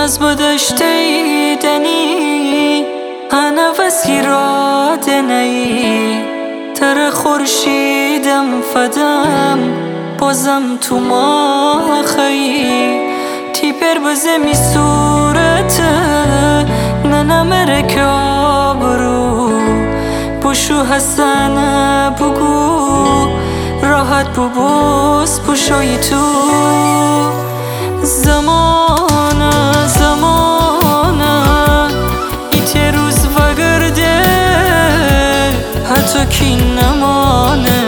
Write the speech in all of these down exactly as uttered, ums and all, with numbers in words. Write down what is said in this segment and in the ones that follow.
از بدشته دنی انا وسیراد نی تر خورشیدم فدم بازم تو ما خی تی پر بزمی صورت ننمره که آبرو بشو حسن بگو راحت ببوس بشوی تو زمانه زمانه ایت روز وگرده حتی کی نمانه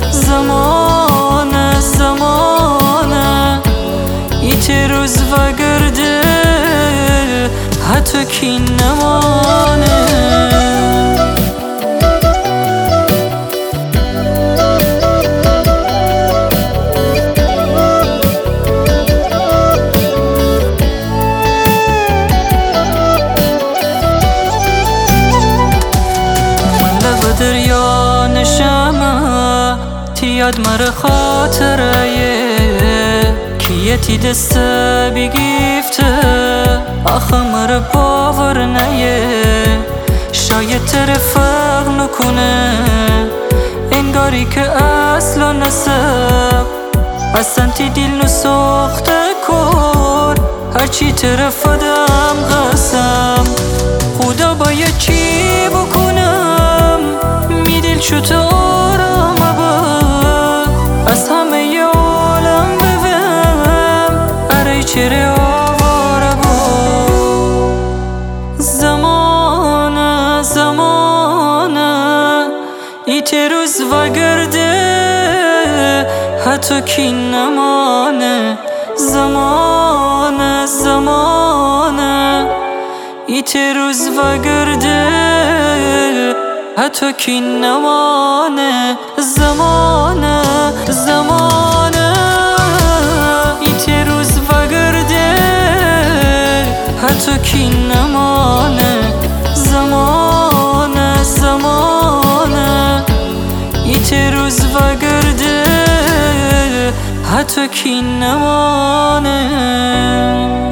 زمانه زمانه ایت روز وگرده حتی کی نمانه دریا نشمه تیاد مر خاطره کیه تی دست بگیفته آخه مر باور نیه شاید ترفق نکنه انگاری که اصلا نسب اصلا تی دل نسخته کن هرچی طرف دم قسم خدا باید چی بکنم میدل شد آرامه با از همه ی عالم ببم اره چره آواره با زمانه زمانه ایت روز وگرده حتی کی نمانه زمانه زمانه ایت روز وگرده حتی کی نمانه زمانه زمانه ایت روز وگرده حتی کی نمانه زمانه زمانه ایت روز وگرده حتی کی نمانه